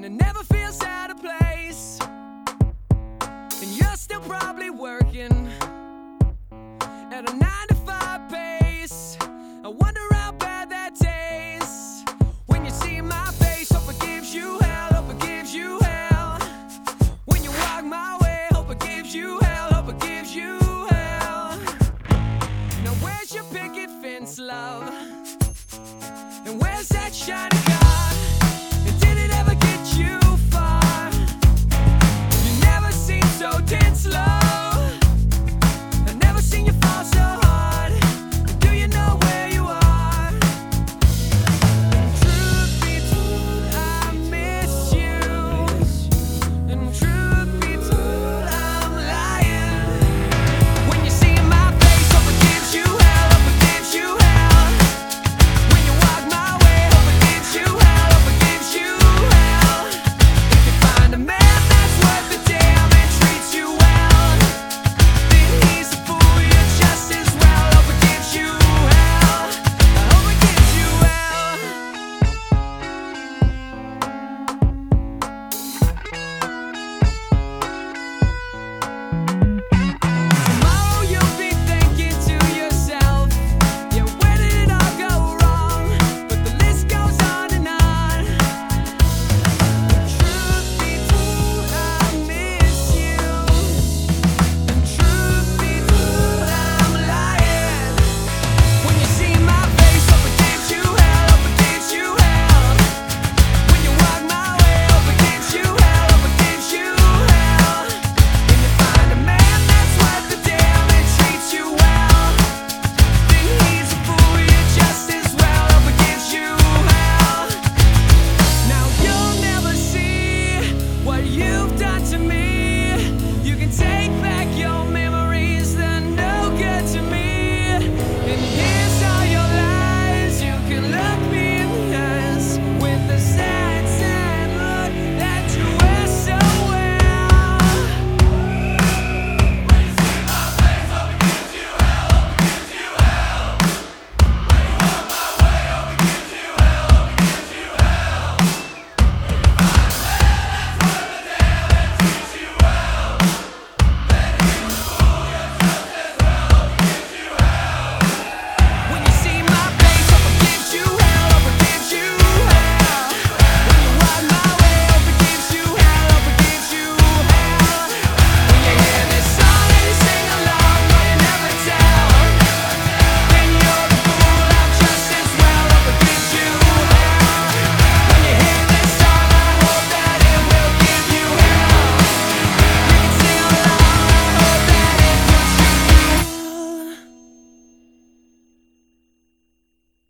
and it never feels out of place. And you're still probably working at a 9 to 5 pace. I wonder how bad that tastes when you see my face. Hope it gives you hell, hope it gives you hell. When you walk my way, hope it gives you hell, hope it gives you hell. Now where's your picket fence, love? And where's